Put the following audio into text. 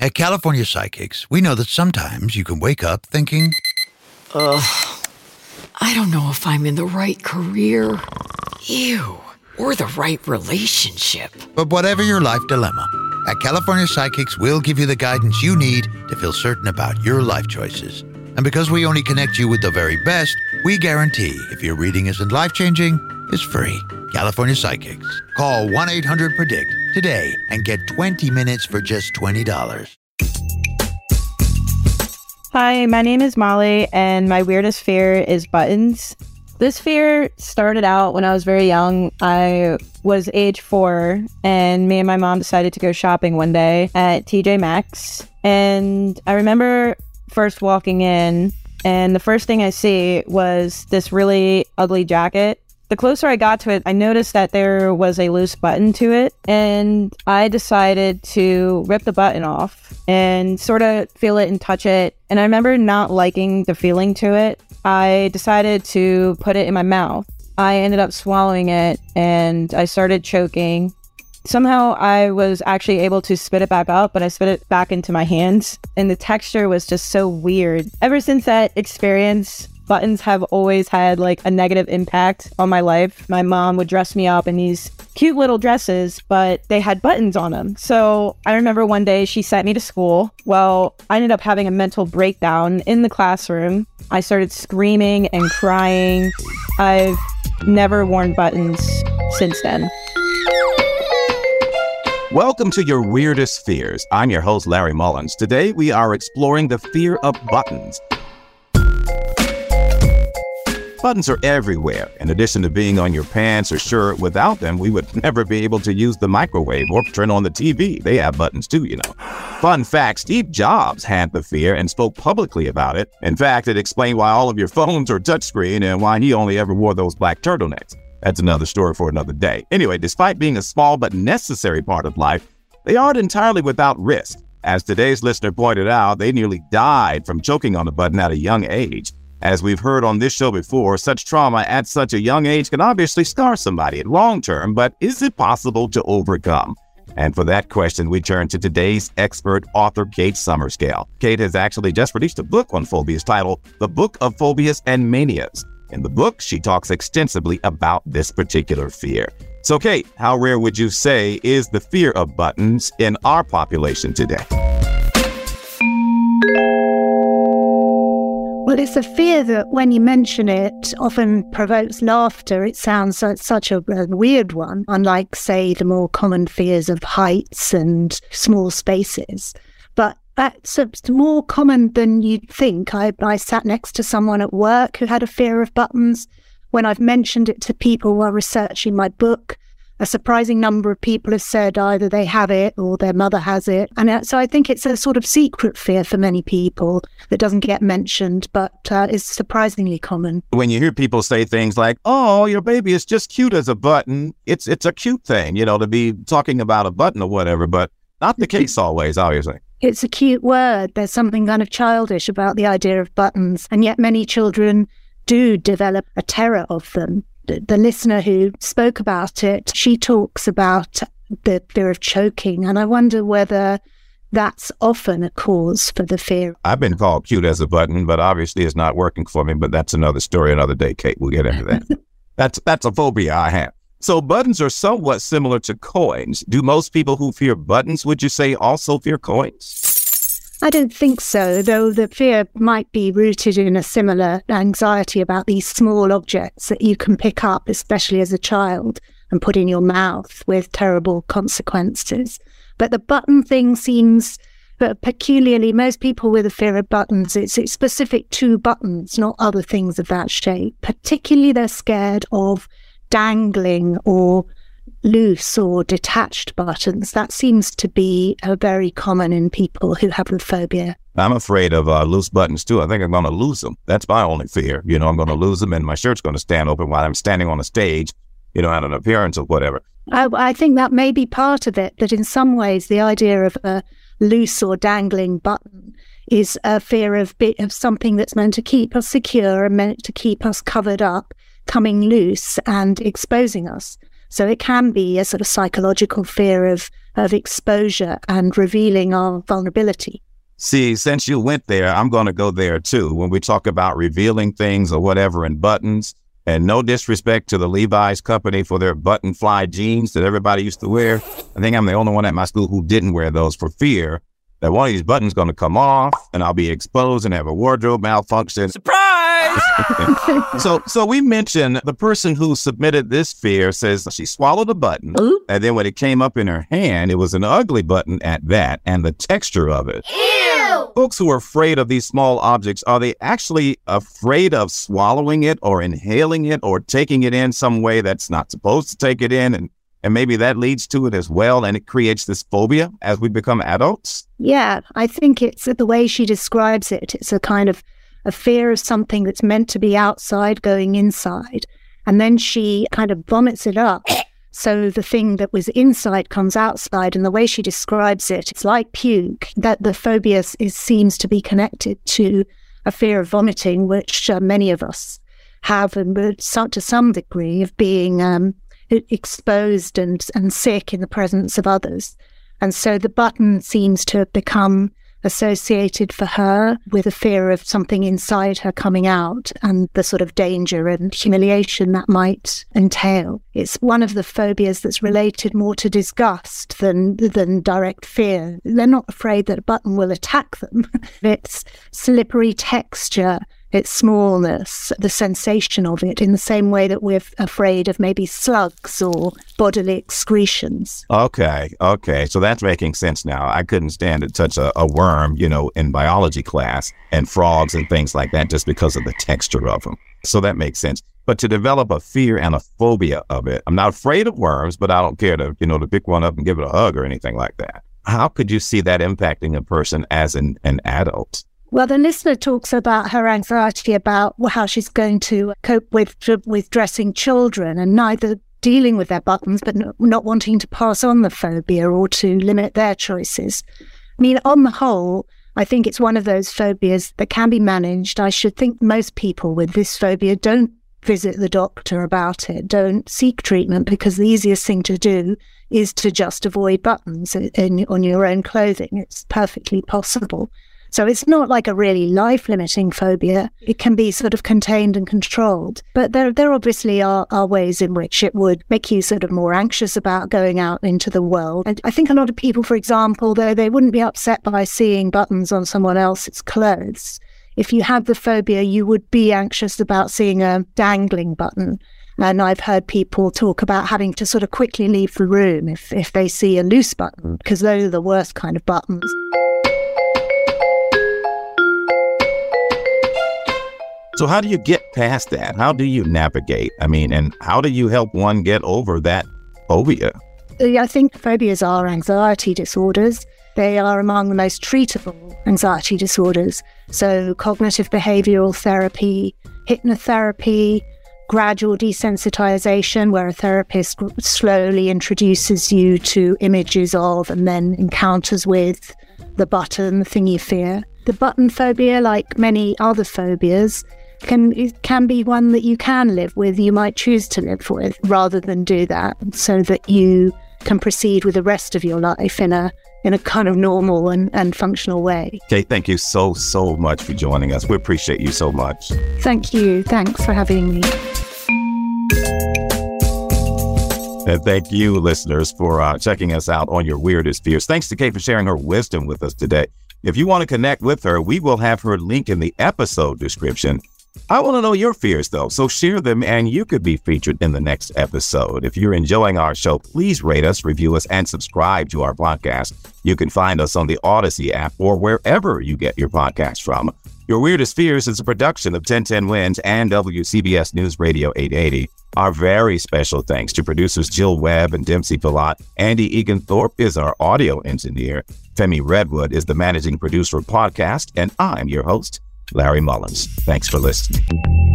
At California Psychics, we know that sometimes you can wake up thinking, I don't know if I'm in the right career. Ew. Or the right relationship. But whatever your life dilemma, at California Psychics, we'll give you the guidance you need to feel certain about your life choices. And because we only connect you with the very best, we guarantee if your reading isn't life-changing, it's free. California Psychics. Call 1-800-PREDICT today and get 20 minutes for just $20. Hi, my name is Molly, and my weirdest fear is buttons. This fear started out when I was very young. I was age 4, and me and my mom decided to go shopping one day at TJ Maxx. And I remember first walking in, and the first thing I see was this really ugly jacket. The closer I got to it, I noticed that there was a loose button to it, and I decided to rip the button off and sort of feel it and touch it. And I remember not liking the feeling to it. I decided to put it in my mouth. I ended up swallowing it, and I started choking. Somehow I was actually able to spit it back up, but I spit it back into my hands, and the texture was just so weird. Ever since that experience, buttons have always had like a negative impact on my life. My mom would dress me up in these cute little dresses, but they had buttons on them. So I remember one day she sent me to school. Well, I ended up having a mental breakdown in the classroom. I started screaming and crying. I've never worn buttons since then. Welcome to Your Weirdest Fears. I'm your host, Larry Mullins. Today, we are exploring the fear of buttons. Buttons are everywhere. In addition to being on your pants or shirt, without them, we would never be able to use the microwave or turn on the TV. They have buttons too, you know. Fun fact, Steve Jobs had the fear and spoke publicly about it. In fact, it explained why all of your phones are touchscreen and why he only ever wore those black turtlenecks. That's another story for another day. Anyway, despite being a small but necessary part of life, they aren't entirely without risk. As today's listener pointed out, they nearly died from choking on a button at a young age. As we've heard on this show before, such trauma at such a young age can obviously scar somebody in long term, but is it possible to overcome? And for that question, we turn to today's expert author, Kate Summerscale. Kate has actually just released a book on phobias titled The Book of Phobias and Manias. In the book, she talks extensively about this particular fear. So, Kate, how rare would you say is the fear of buttons in our population today? Well, it's a fear that when you mention it often provokes laughter. It sounds like such a weird one, unlike, say, the more common fears of heights and small spaces. But that's more common than you'd think. I sat next to someone at work who had a fear of buttons. When I've mentioned it to people while researching my book, a surprising number of people have said either they have it or their mother has it. And so I think it's a sort of secret fear for many people that doesn't get mentioned, but is surprisingly common. When you hear people say things like, oh, your baby is just cute as a button, it's a cute thing, to be talking about a button or whatever, but not the case always, obviously. It's a cute word. There's something kind of childish about the idea of buttons, and yet many children do develop a terror of them. The listener who spoke about it, she talks about the fear of choking, and I wonder whether that's often a cause for the fear. I've been called cute as a button, but obviously it's not working for me, but that's another story another day, Kate. We'll get into that. That's a phobia I have. So buttons are somewhat similar to coins. Do most people who fear buttons, would you say, also fear coins? I don't think so, though the fear might be rooted in a similar anxiety about these small objects that you can pick up, especially as a child, and put in your mouth with terrible consequences. But the button thing seems peculiarly, most people with a fear of buttons, it's specific to buttons, not other things of that shape. Particularly they're scared of dangling or loose or detached buttons. That seems to be very common in people who have the phobia. I'm afraid of loose buttons too. I think I'm going to lose them. That's my only fear. I'm going to lose them and my shirt's going to stand open while I'm standing on a stage, at an appearance or whatever. I think that may be part of it, that in some ways the idea of a loose or dangling button is a fear of something that's meant to keep us secure and meant to keep us covered up, coming loose and exposing us. So it can be a sort of psychological fear of exposure and revealing our vulnerability. See, since you went there, I'm going to go there too. When we talk about revealing things or whatever in buttons, and no disrespect to the Levi's company for their button fly jeans that everybody used to wear. I think I'm the only one at my school who didn't wear those for fear that one of these buttons going to come off and I'll be exposed and have a wardrobe malfunction. Surprise! So we mentioned the person who submitted this fear says she swallowed a button, and then when it came up in her hand, it was an ugly button at that, and the texture of it. Ew! Folks who are afraid of these small objects, are they actually afraid of swallowing it or inhaling it or taking it in some way that's not supposed to take it in? And maybe that leads to it as well, and it creates this phobia as we become adults? Yeah, I think it's the way she describes it. It's a kind of a fear of something that's meant to be outside going inside. And then she kind of vomits it up. So the thing that was inside comes outside. And the way she describes it, it's like puke. That the phobia seems to be connected to a fear of vomiting, which many of us have, and to some degree of being exposed and sick in the presence of others. And so the button seems to have become associated for her with a fear of something inside her coming out and the sort of danger and humiliation that might entail. It's one of the phobias that's related more to disgust than direct fear. They're not afraid that a button will attack them. It's slippery texture, its smallness, the sensation of it, in the same way that we're afraid of maybe slugs or bodily excretions. Okay. So that's making sense now. I couldn't stand to touch a worm, in biology class, and frogs and things like that just because of the texture of them. So that makes sense. But to develop a fear and a phobia of it, I'm not afraid of worms, but I don't care to pick one up and give it a hug or anything like that. How could you see that impacting a person as an adult? Well, the listener talks about her anxiety about how she's going to cope with dressing children, and neither dealing with their buttons, but not wanting to pass on the phobia or to limit their choices. I mean, on the whole, I think it's one of those phobias that can be managed. I should think most people with this phobia don't visit the doctor about it, don't seek treatment, because the easiest thing to do is to just avoid buttons on your own clothing. It's perfectly possible. So it's not like a really life-limiting phobia. It can be sort of contained and controlled. But there obviously are ways in which it would make you sort of more anxious about going out into the world. And I think a lot of people, for example, though, they wouldn't be upset by seeing buttons on someone else's clothes. If you have the phobia, you would be anxious about seeing a dangling button. And I've heard people talk about having to sort of quickly leave the room if they see a loose button, because those are the worst kind of buttons. So how do you get past that? How do you navigate? I mean, and how do you help one get over that phobia? I think phobias are anxiety disorders. They are among the most treatable anxiety disorders. So cognitive behavioral therapy, hypnotherapy, gradual desensitization, where a therapist slowly introduces you to images of and then encounters with the button, the thing you fear. The button phobia, like many other phobias, can be one that you can live with, you might choose to live with, rather than do that, so that you can proceed with the rest of your life in a kind of normal and functional way. Okay, thank you so much for joining us. We appreciate you so much. Thank you. Thanks for having me. And thank you, listeners, for checking us out on your weirdest fears. Thanks to Kate for sharing her wisdom with us today. If you want to connect with her, we will have her link in the episode description. I want to know your fears, though, so share them and you could be featured in the next episode. If you're enjoying our show, please rate us, review us, and subscribe to our podcast. You can find us on the Odyssey app or wherever you get your podcast from. Your Weirdest Fears is a production of 1010 Winds and WCBS News Radio 880. Our very special thanks to producers Jill Webb and Dempsey Pilat. Andy Egan-Thorpe is our audio engineer. Femi Redwood is the managing producer of podcast, and I'm your host, Larry Mullins. Thanks for listening.